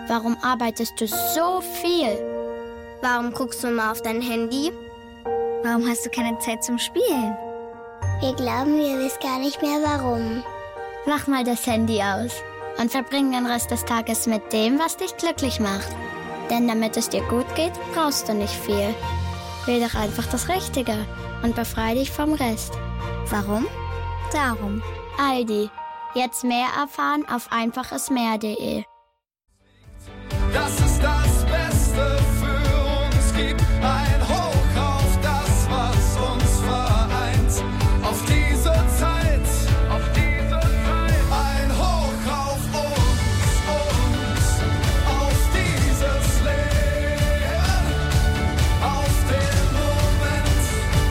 Warum arbeitest du so viel? Warum guckst du immer auf dein Handy? Warum hast du keine Zeit zum Spielen? Wir glauben, wir wissen gar nicht mehr warum. Mach mal das Handy aus und verbring den Rest des Tages mit dem, was dich glücklich macht. Denn damit es dir gut geht, brauchst du nicht viel. Wähl doch einfach das Richtige und befreie dich vom Rest. Warum? Darum. Aldi. Jetzt mehr erfahren auf einfachesmehr.de. Das ist das Beste für uns gibt. Ein Hoch auf das, was uns vereint. Auf diese Zeit, auf diese Zeit. Ein Hoch auf uns, auf dieses Leben, auf den Moment,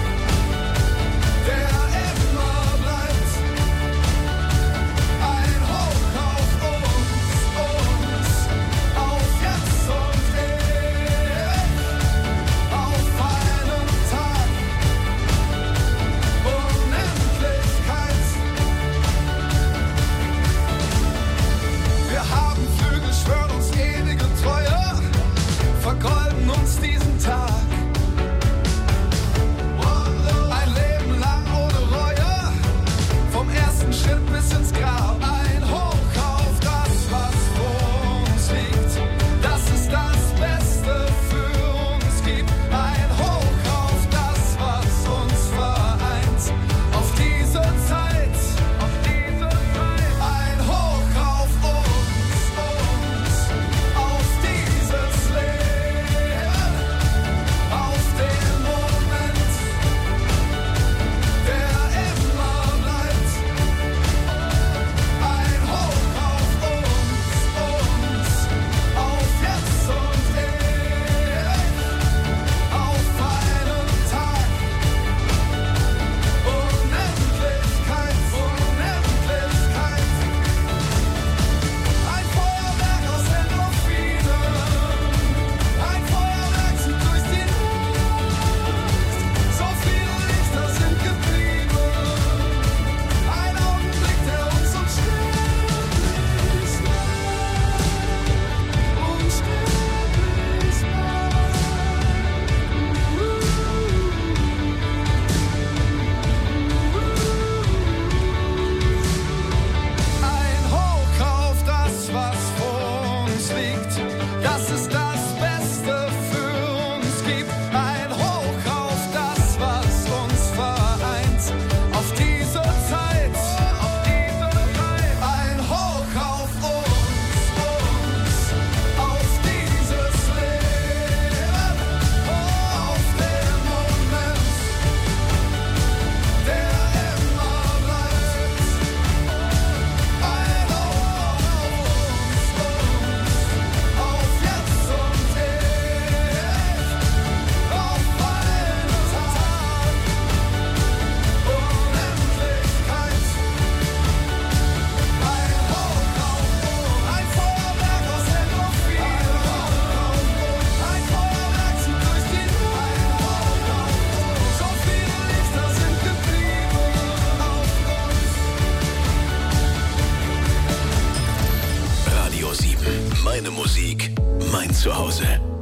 der immer bleibt. Ein Hoch auf uns, auf jetzt und ewig, auf einen Tag, Unendlichkeit. Wir haben Flügel, schwören uns ewige Treue, vergolden uns diesen Tag. Ein Leben lang ohne Reue, vom ersten Schritt bis ins Grab. Ein Hoch auf das, was vor uns liegt. Das ist das Beste für uns gibt. Ein Hoch auf das, was uns vereint. Auf diese Zeit, auf diese Zeit. Ein Hoch auf uns, auf dieses Leben, auf den Moment, der immer bleibt. Ein Hoch auf uns, auf jetzt und ewig, auf einen Tag, Unendlichkeit, Unendlichkeit. Ein Feuerwerk aus Endorphinen, ein Feuerwerk zieht durch die Luft. So viele Lichter sind geblieben, ein Augenblick, der uns unsterblich macht, unsterblich macht. Ein Hoch auf das, was vor uns liegt. Das ist das Beste für uns gibt. Ein Hoch auf das, was uns vereint. Auf diese Zeit, auf diese Zeit. Ein Hoch auf uns, auf dieses Leben, auf den Moment, der immer bleibt. Ein Hoch auf jetzt und ewig, auf einen Tag, Unendlichkeit. Ein Hoch auf uns, ein Feuerwerk aus Endorphinen. Ein Feuerwerk zieht durch die Luft. So viele Lichter sind geblieben auf uns. Radio 7. Meine Musik, mein Zuhause.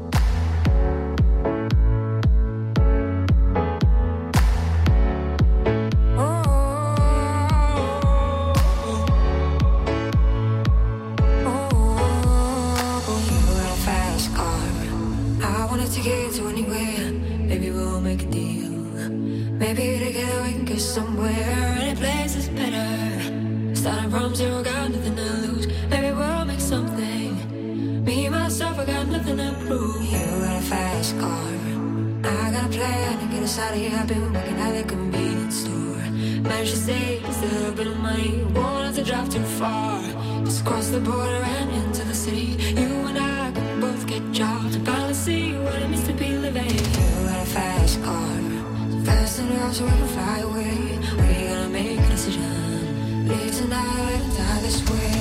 You're a fast car. I wanna take you to anywhere. Maybe we'll make a deal. Maybe together we can get somewhere. Any place is better. Starting from zero, got nothing to lose. Maybe we'll make something. Me, myself, I got nothing to prove. You got a fast car. I got a plan to get us out of here. I've been working at the convenience store. Managed to save just a little bit of money. Won't have to drive too far. Just cross the border and into the city. You and I can both get jobs and finally see what it means to be living. You got a fast car. So fast enough so we can fly away. We're gonna make a decision. Live tonight and die this way.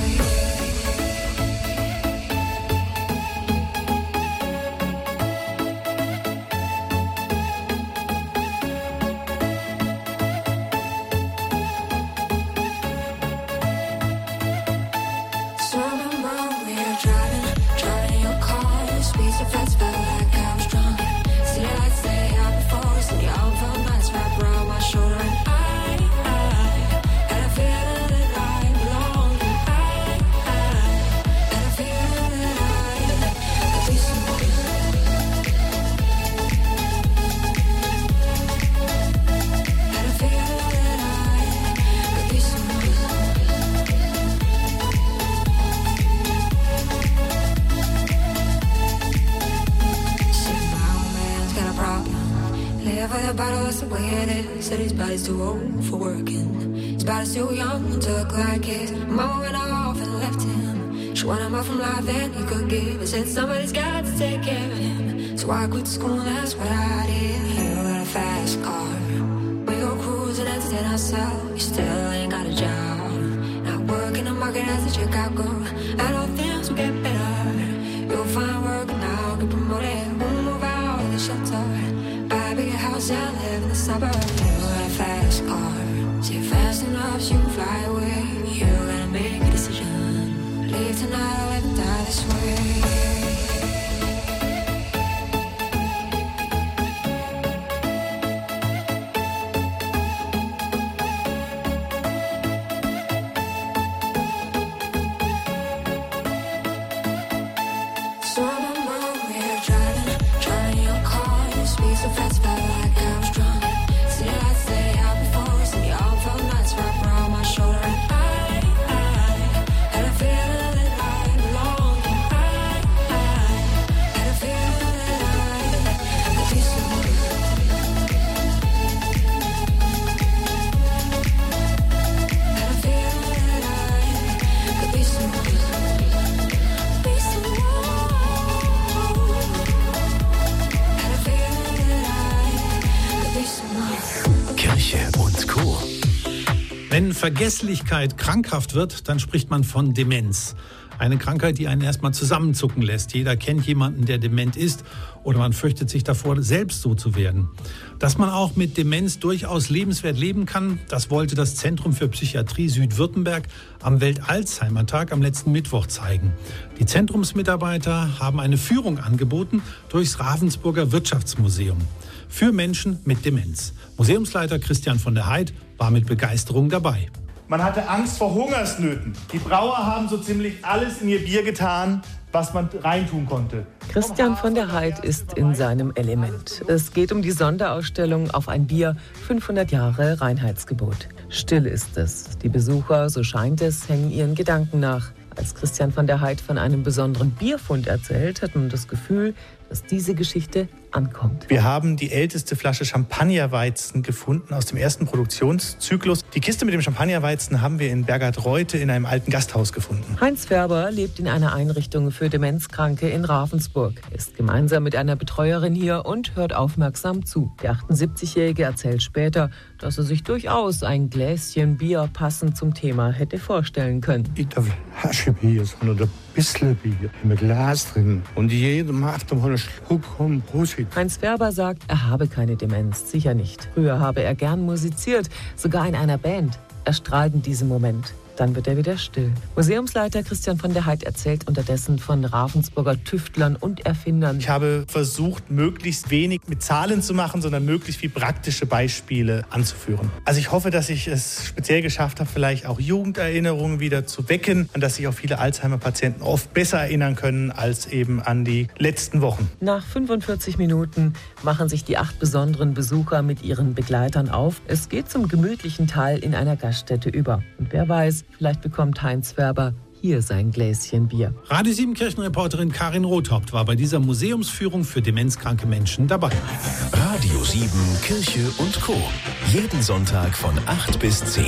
So remember we are driving so fast, felt like I was drunk. See the lights lay out before us, and your arm felt nice wrapped around my shoulder. And I had a feeling that I belonged. And I had a feeling that I could be someone. Had a feeling that I could be someone. Live with a bottle, that's the way it is. Said his body's too old for working. His body's too young to look like his. Mama went off and left him. She wanted more from life than he could give. I said somebody's got to take care of him. So I quit school and that's what I did. You got a fast car. We go cruising and entertain ourselves. You still ain't got a job. Not working the market as a checkout girl. And all things will get better. You'll find work now, get promoted. We'll move out of the shelter. Buy a bigger house and live in the suburbs. You got a fast car. See fast enough, so you can fly away. You gotta make a decision. Leave tonight or live and die this way. So I remember we were driving in your car. You speak so fast, felt like I was drunk. See the lights lay out before us, and your arm felt nice wrapped around my shoulder. And I had a feeling that I belonged. And I had a feeling that I could be someone. Had a feeling that I could be someone. Be someone. Had a feeling that I could be someone. Kirche und Co. Wenn Vergesslichkeit krankhaft wird, dann spricht man von Demenz. Eine Krankheit, die einen erstmal zusammenzucken lässt. Jeder kennt jemanden, der dement ist, oder man fürchtet sich davor, selbst so zu werden. Dass man auch mit Demenz durchaus lebenswert leben kann, das wollte das Zentrum für Psychiatrie Südwürttemberg am Welt-Alzheimer-Tag am letzten Mittwoch zeigen. Die Zentrumsmitarbeiter haben eine Führung angeboten durchs Ravensburger Wirtschaftsmuseum für Menschen mit Demenz. Museumsleiter Christian von der Heid war mit Begeisterung dabei. Man hatte Angst vor Hungersnöten. Die Brauer haben so ziemlich alles in ihr Bier getan, was man reintun konnte. Christian von der Heid ist in seinem Element. Es geht um die Sonderausstellung Auf ein Bier, 500 Jahre Reinheitsgebot. Still ist es. Die Besucher, so scheint es, hängen ihren Gedanken nach. Als Christian von der Heid von einem besonderen Bierfund erzählt, hat man das Gefühl, dass diese Geschichte ankommt. Wir haben die älteste Flasche Champagnerweizen gefunden aus dem ersten Produktionszyklus. Die Kiste mit dem Champagnerweizen haben wir in Bergard-Reutte in einem alten Gasthaus gefunden. Heinz Färber lebt in einer Einrichtung für Demenzkranke in Ravensburg. Er ist gemeinsam mit einer Betreuerin hier und hört aufmerksam zu. Der 78-Jährige erzählt später, dass er sich durchaus ein Gläschen Bier passend zum Thema hätte vorstellen können. Ich darf Haschebier, sondern ein bisschen Bier im Glas drin. Und jeder macht mal einen Schluck und Prosit. Heinz Färber sagt, er habe keine Demenz, sicher nicht. Früher habe er gern musiziert, sogar in einer Band. Er strahlt in diesem Moment. Dann wird er wieder still. Museumsleiter Christian von der Heid erzählt unterdessen von Ravensburger Tüftlern und Erfindern. Ich habe versucht, möglichst wenig mit Zahlen zu machen, sondern möglichst viel praktische Beispiele anzuführen. Also ich hoffe, dass ich es speziell geschafft habe, vielleicht auch Jugenderinnerungen wieder zu wecken, an das sich auch viele Alzheimer-Patienten oft besser erinnern können als eben an die letzten Wochen. Nach 45 Minuten machen sich die 8 besonderen Besucher mit ihren Begleitern auf. Es geht zum gemütlichen Teil in einer Gaststätte über. Und wer weiß, vielleicht bekommt Heinz Färber hier sein Gläschen Bier. Radio 7 Kirchenreporterin Karin Rothaupt war bei dieser Museumsführung für demenzkranke Menschen dabei. Radio 7 Kirche und Co. Jeden Sonntag von 8 bis 10.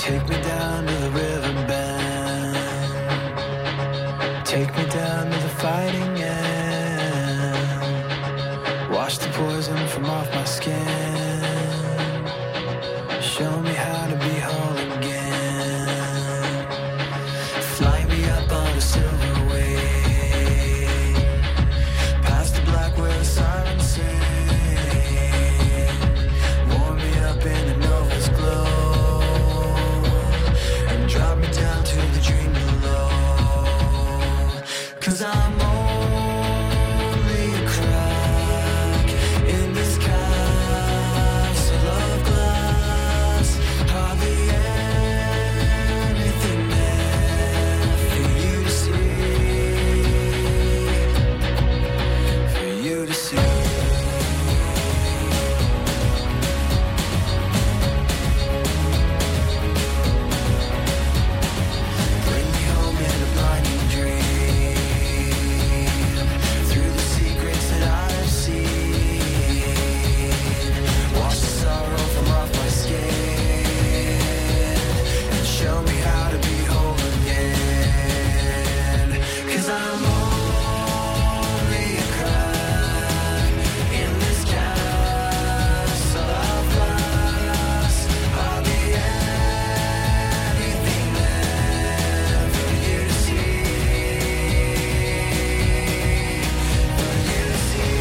Take me down to the riverbed. Take me down to the fighting end. Wash the poison from off my skin. Show me how to be whole again. Fly me up on a silver wave. Past the black where the sirens sing. Warm me up in the Nova's glow. And drop me down to the dream below. 'Cause I'm only a crack in this castle of glass. Hardly anything there for you to see. For you to see. Bring me home in a blinding dream. Through the secrets that I've seen. Wash the sorrow from off my skin. And show me how to be whole again. 'Cause I'm only a crack in this castle of glass. Hardly anything there for you to see. For you to see.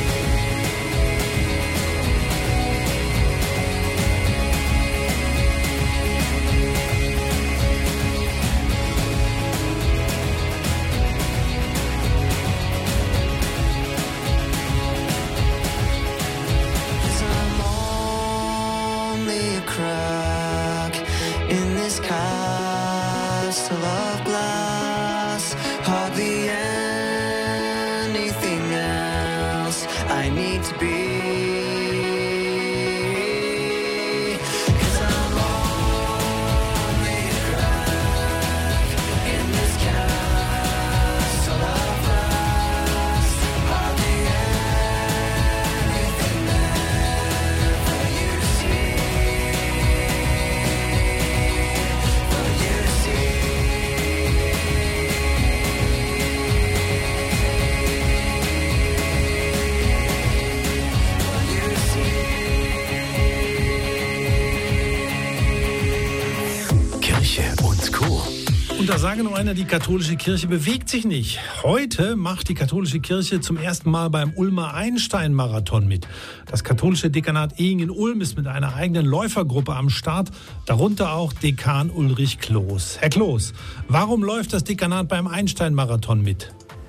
Cause I'm only a crack in this castle of glass. Hardly anything else I need to be. 'Cause I'm only a crack in this castle of glass. Hardly anything there for you to see. For you to see. For you to see. Kirche und Co. Und da sage nur einer, die katholische Kirche bewegt sich nicht. Heute macht die katholische Kirche zum ersten Mal beim Ulmer Einstein-Marathon mit. Das katholische Dekanat Ehingen-Ulm ist mit einer eigenen Läufergruppe am Start, darunter auch Dekan Ulrich Kloos. Herr Kloos, warum läuft das Dekanat beim Einstein-Marathon mit?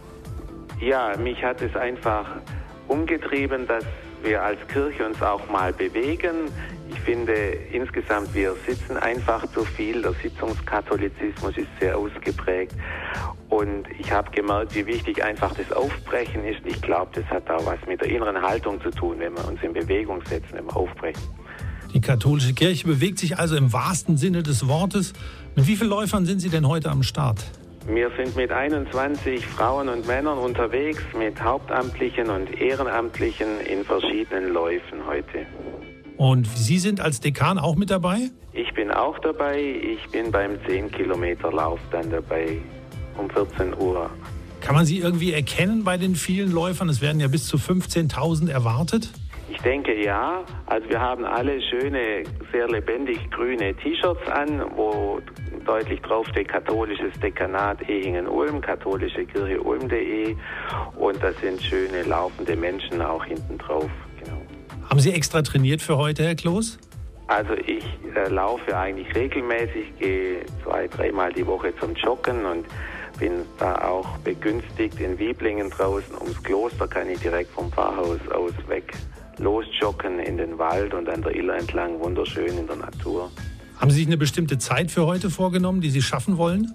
Ja, mich hat es einfach umgetrieben, dass wir als Kirche uns auch mal bewegen. Ich finde insgesamt, wir sitzen einfach zu viel. Der Sitzungskatholizismus ist sehr ausgeprägt. Und ich habe gemerkt, wie wichtig einfach das Aufbrechen ist. Ich glaube, das hat auch was mit der inneren Haltung zu tun, wenn wir uns in Bewegung setzen, wenn wir aufbrechen. Die katholische Kirche bewegt sich also im wahrsten Sinne des Wortes. Mit wie vielen Läufern sind Sie denn heute am Start? Wir sind mit 21 Frauen und Männern unterwegs, mit Hauptamtlichen und Ehrenamtlichen in verschiedenen Läufen heute. Und Sie sind als Dekan auch mit dabei? Ich bin auch dabei. Ich bin beim 10-Kilometer-Lauf dann dabei um 14 Uhr. Kann man Sie irgendwie erkennen bei den vielen Läufern? Es werden ja bis zu 15.000 erwartet. Ich denke ja. Also wir haben alle schöne, sehr lebendig grüne T-Shirts an, wo deutlich draufsteht katholisches Dekanat Ehingen-Ulm, katholische Kirche Ulm.de. Und da sind schöne laufende Menschen auch hinten drauf. Genau. Haben Sie extra trainiert für heute, Herr Kloos? Also ich laufe eigentlich regelmäßig, gehe 2-3 Mal die Woche zum Joggen und bin da auch begünstigt in Wieblingen draußen. Ums Kloster kann ich direkt vom Pfarrhaus aus weg losjoggen in den Wald und an der Iller entlang, wunderschön in der Natur. Haben Sie sich eine bestimmte Zeit für heute vorgenommen, die Sie schaffen wollen?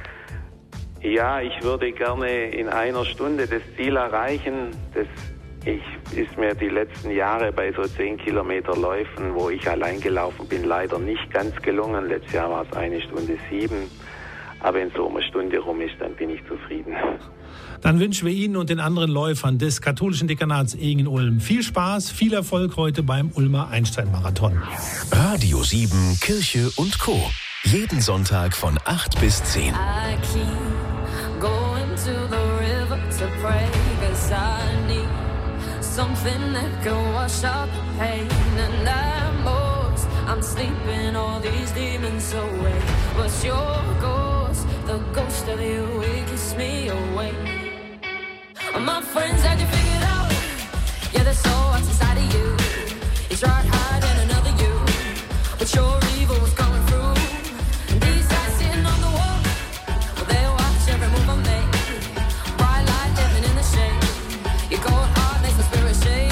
Ja, ich würde gerne in einer Stunde das Ziel erreichen. Das ist mir die letzten Jahre bei so 10 Kilometer Läufen, wo ich allein gelaufen bin, leider nicht ganz gelungen. Letztes Jahr war es 1 Stunde 7. Aber wenn so eine Stunde rum ist, dann bin ich zufrieden. Dann wünschen wir Ihnen und den anderen Läufern des katholischen Dekanats Ehingen-Ulm viel Spaß, viel Erfolg heute beim Ulmer Einstein-Marathon. Radio 7 Kirche und Co. Jeden Sonntag von 8 bis 10. I keep going to the river to pray, 'cause I need something that can wash out the pain. And I'm sleeping all these demons away. What's your ghost? The ghost of you, it keeps me awake. My friends had you figured out. Yeah, there's so what's inside of you. You tried hiding another you, but your evil was coming through. And these guys sitting on the wall, well, they watch every move I make. Bright light living in the shade. Your cold heart makes my spirit shake.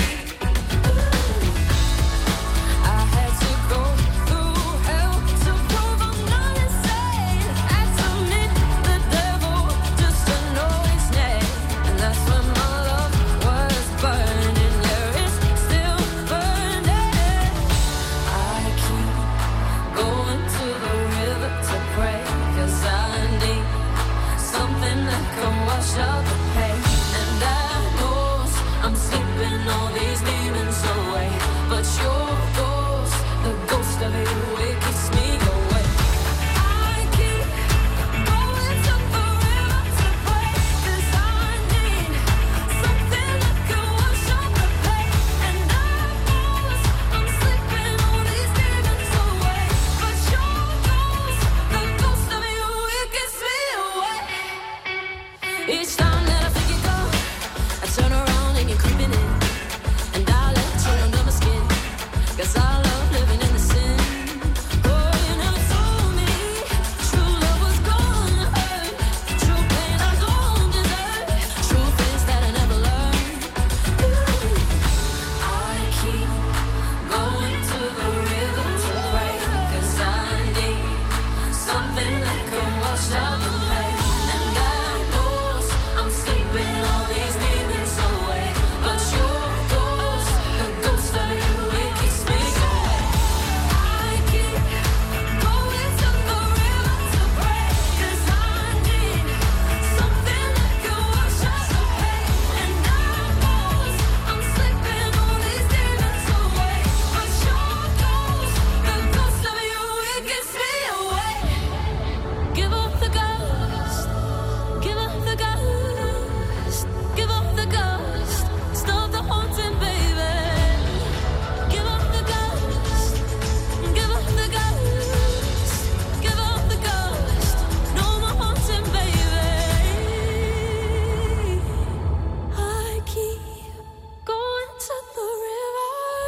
I had to go through hell to prove I'm not insane. Had to meet the devil just to know his name. And that's when my love was burning. Yeah, it's still burning. I keep going to the river to pray, 'cause I need something that can wash out the pain. And I know I'm sleeping all these demons away, but your ghost, the ghost of you, it keeps me away. I keep going to the river to pray, 'cause I need something that can wash out the pain. And I know I'm sleeping all these demons away, but your ghost, the ghost of you, it keeps me away. Each time that I think you go, I turn around and you're creeping in, and I let you under my skin, 'cause I love living in the sin. Oh, you never told me true love was gonna hurt, true pain I don't deserve, truth is that I never learned. I keep going to the river to pray, 'cause I need something that can wash out the pain. And I know I'm sleeping all these demons away, but your ghost, the ghost of you, it keeps me away. I keep going to the river to pray, 'cause I need something that can wash out the pain. And I know I'm sleeping all these demons away, but your ghost, the ghost of you, it keeps me away. Give up the ghost, give up the ghost, give up the ghost, stop the haunting, baby. Give up the ghost, give up the ghost, give up the ghost, no more haunting, baby. I keep going to the river.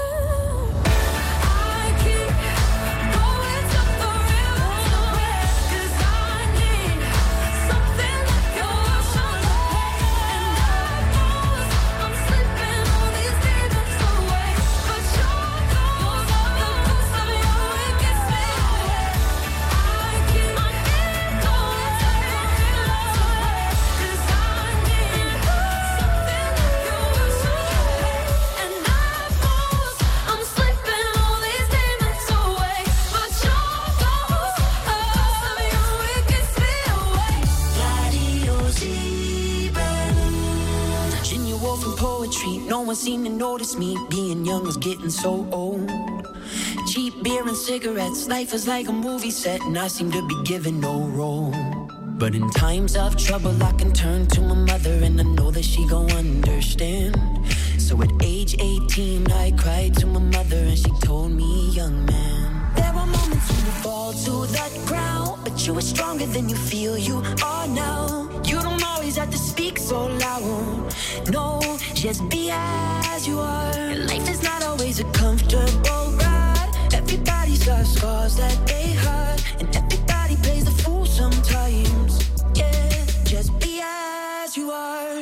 I keep going to the river to pray, 'cause I need something that can wash out the pain. And I know I'm sleeping all these demons away, but your ghost, the ghost of you, it gets me away. I keep going to the river to pray, 'cause I need something that can wash out the pain. And I know I'm sleeping all these demons away, but your ghost, the ghost of you, it gets me away. Radio 7. Virginia Woolf and poetry. No one seemed to notice me. Being young was getting so old. Cheap beer and cigarettes. Life is like a movie set, and I seem to be given no role. But in times of trouble, I can turn to my mother, and I know that she gon' understand. So at age 18, I cried to my mother, and she told me, young man, there were moments when you fall to the ground, but you were stronger than you feel you are now. You don't always have to speak so loud. No, just be as you are. And life is not always a comfortable ride. Everybody's got scars that they hide, and everybody plays the fool sometimes. Yeah, just be as you are.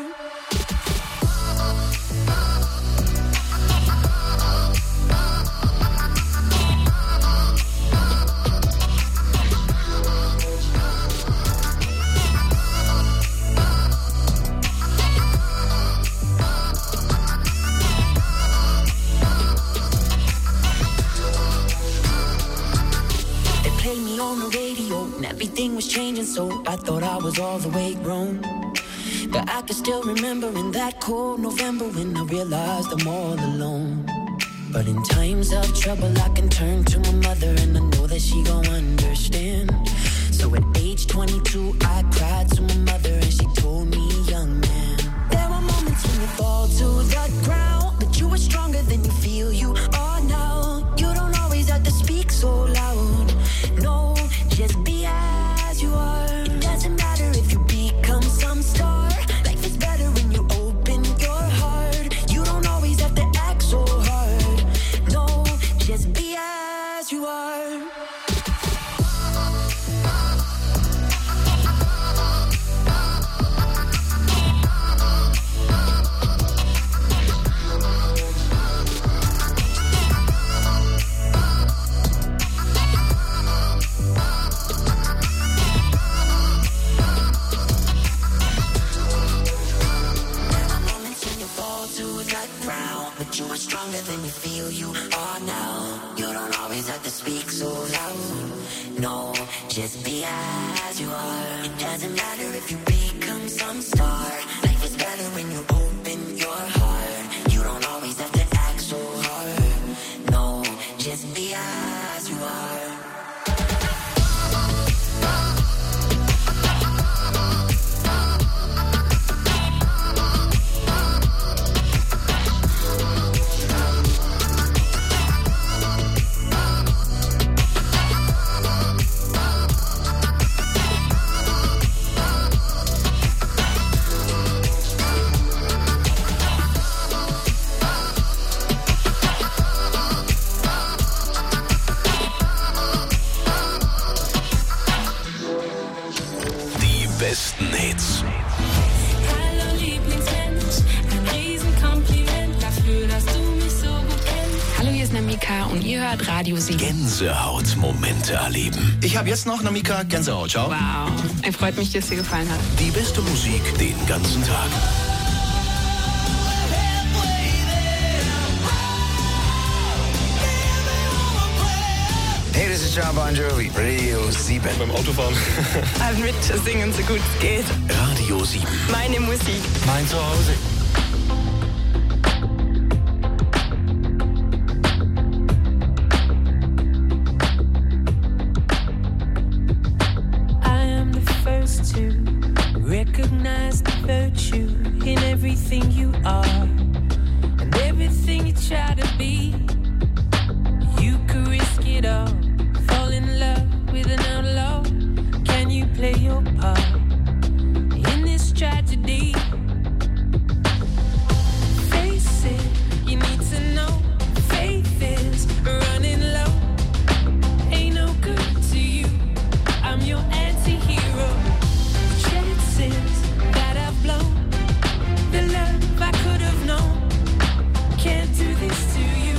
Played me on the radio, and everything was changing, so I thought I was all the way grown. But I can still remember in that cold November when I realized I'm all alone. But in times of trouble, I can turn to my mother, and I know that she gon' understand. Just be as you are. It doesn't matter if you become some star. Life is better when you open your heart. You don't always have to act so hard. No, just be as you are. Besten Hits. Hallo Lieblingsmensch, ein Riesenkompliment dafür, dass du mich so gut kennst. Hallo, hier ist Namika und ihr hört Radio 7. Gänsehautmomente erleben. Ich habe jetzt noch Namika Gänsehaut. Ciao. Wow, es freut mich, dass es dir gefallen hat. Die beste Musik den ganzen Tag. Hey, das ist John Bon Jovi, Radio 7. Beim Autofahren. Mit singen, so gut es geht. Radio 7. Meine Musik. Mein Zuhause. I am the first to recognize the virtue in everything you are and everything you try to be. You could risk it all, fall in love with an outlaw. Can you play your part in this tragedy? Face it, you need to know. Faith is running low. Ain't no good to you. I'm your anti-hero. Chances that I've blown, the love I could have known. Can't do this to you.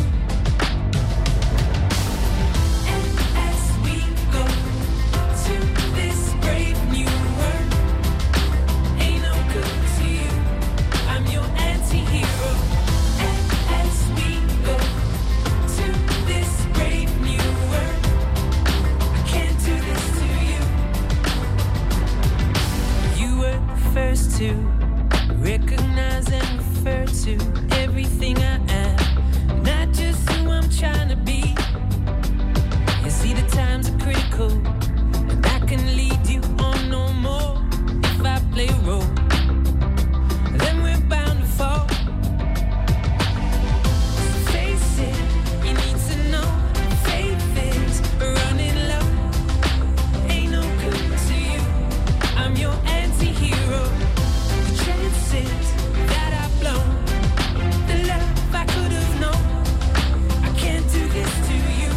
First to recognize and refer to everything I am, not just who I'm trying to be. You see, the times are critical, and I can lead you on no more. If I play a role, then we're bound to fall. Face it, you need to know. Faith is running low. Ain't no good to you. I'm your anti-hero. Chances that I've blown, the love I could have known. I can't do this to you.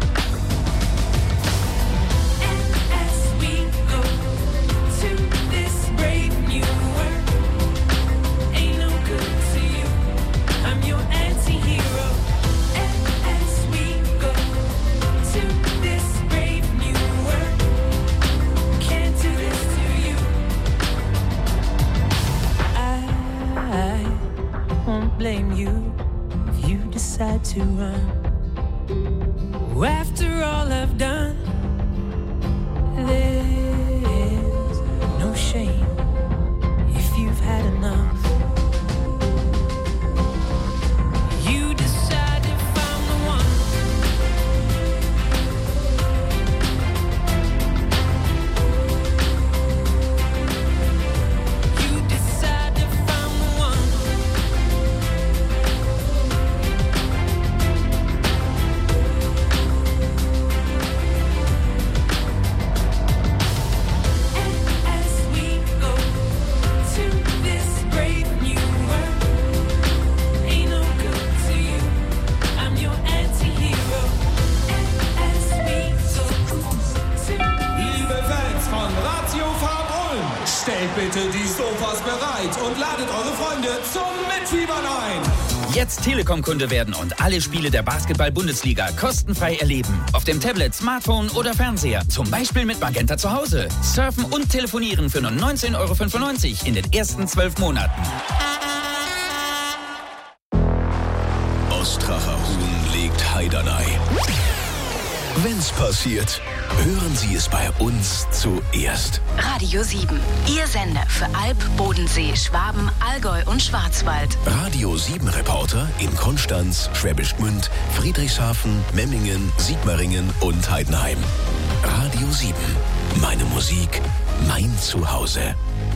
And as we go to this brave new world, ain't no good to you. I'm your anti-hero. And as we go to this brave new world, can't do this to you. I won't blame you if you decide to run. After all I've done, there's no shame if you've had enough. You decide if I'm the one. You decide if I'm the one. Stellt bitte die Sofas bereit und ladet eure Freunde zum Mitfiebern ein. Jetzt Telekom-Kunde werden und alle Spiele der Basketball-Bundesliga kostenfrei erleben. Auf dem Tablet, Smartphone oder Fernseher. Zum Beispiel mit Magenta zu Hause. Surfen und telefonieren für nur 19,95 € in den ersten 12 Monaten. Ostracher Huhn legt Heidanei. Wenn's passiert, Hören Sie es bei uns zuerst. Radio 7, Ihr Sender für Alb, Bodensee, Schwaben, Allgäu und Schwarzwald. Radio 7 Reporter in Konstanz, Schwäbisch Gmünd, Friedrichshafen, Memmingen, Sigmaringen und Heidenheim. Radio 7. Meine Musik, mein Zuhause.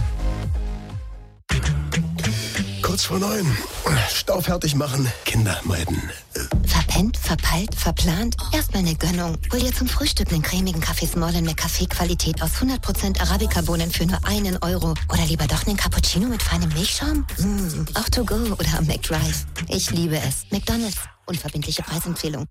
Kurz vor 9. Stau fertig machen, Kinder meiden. Verpennt, verpeilt, verplant? Erstmal eine Gönnung. Hol dir zum Frühstück einen cremigen Kaffee Smollen mit Kaffeequalität aus 100% Arabica-Bohnen für nur €1. Oder lieber doch einen Cappuccino mit feinem Milchschaum? Auch to go oder am McDrive. Ich liebe es. McDonald's. Unverbindliche Preisempfehlung.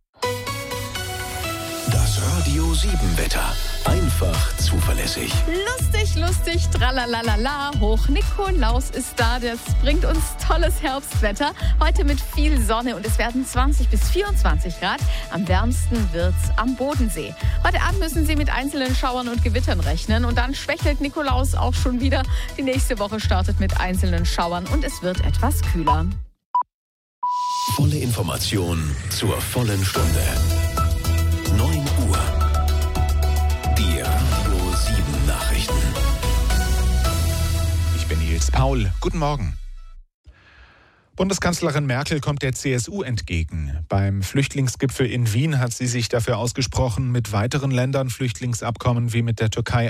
Das Radio 7 Wetter. Einfach zuverlässig. Lustig, tralalala, hoch Nikolaus ist da, das bringt uns tolles Herbstwetter. Heute mit viel Sonne und es werden 20 bis 24 Grad. Am wärmsten wird's am Bodensee. Heute Abend müssen Sie mit einzelnen Schauern und Gewittern rechnen und dann schwächelt Nikolaus auch schon wieder. Die nächste Woche startet mit einzelnen Schauern und es wird etwas kühler. Volle Information zur vollen Stunde. 9 Uhr. Die Radio 7 Nachrichten. Ich bin Nils Paul. Guten Morgen. Bundeskanzlerin Merkel kommt der CSU entgegen. Beim Flüchtlingsgipfel in Wien hat sie sich dafür ausgesprochen, mit weiteren Ländern Flüchtlingsabkommen wie mit der Türkei